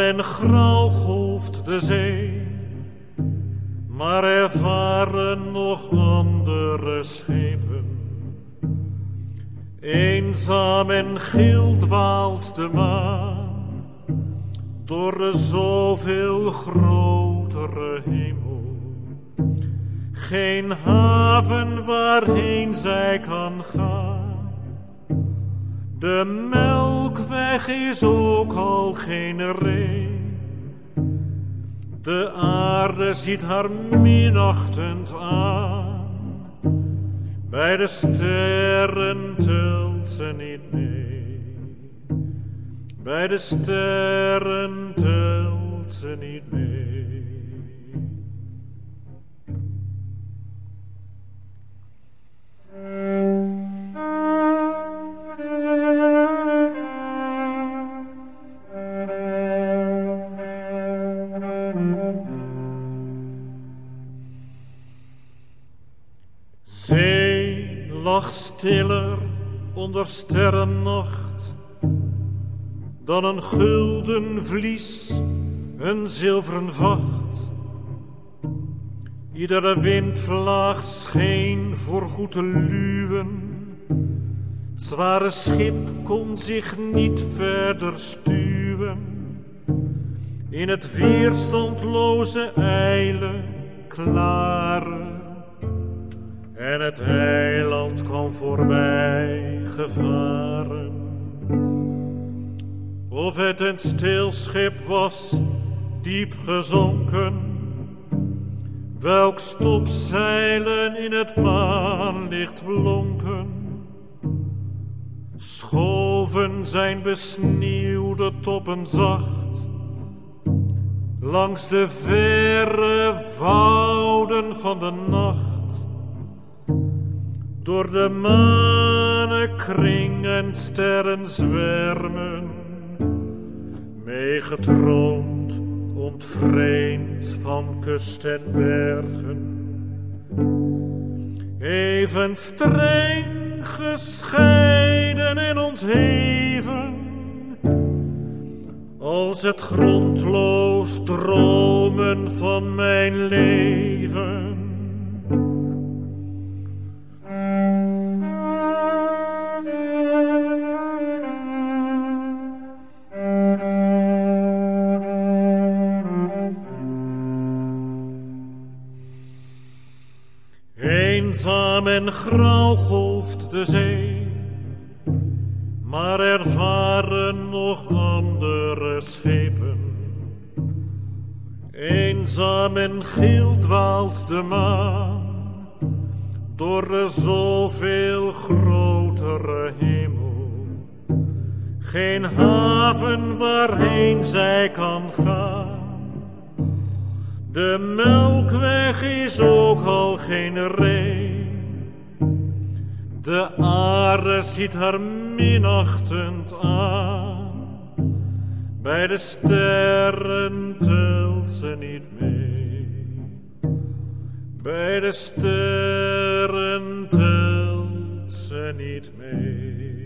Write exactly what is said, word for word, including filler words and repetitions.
en grauw golft de zee, maar er varen nog andere schepen. Eenzaam en geel dwaalt de maan door de zoveel grotere hemel. Geen haven waarheen zij kan gaan. De melkweg is ook al geen ree. De aarde ziet haar minachtend aan. Bij de sterren telt ze niet mee. Bij de sterren telt ze niet mee. Zee lag stiller onder sterrennacht dan een gulden vlies, een zilveren vacht. Iedere windvlaag scheen voorgoed te luwen. Het zware schip kon zich niet verder stuwen. In het weerstandloze ijle, klare. En het eiland kwam voorbij gevaren. Of het een stil schip was, diep gezonken, welk stopzeilen in het maanlicht blonken, schoven zijn besneeuwde toppen zacht langs de verre wouden van de nacht. Door de manenkring en sterrenzwermen, meegetroond, ontvreemd van kust en bergen. Even streng gescheiden en ontheven, als het grondloos dromen van mijn leven. Eenzaam en grauw golft de zee, maar er varen nog andere schepen. Eenzaam en geel dwaalt de maan door de zoveel grotere hemel. Geen haven waarheen zij kan gaan. De melkweg is ook al geen ree. De aarde ziet haar minachtend aan. Bij de sterren telt ze niet mee. Bij de sterren telt ze niet mee.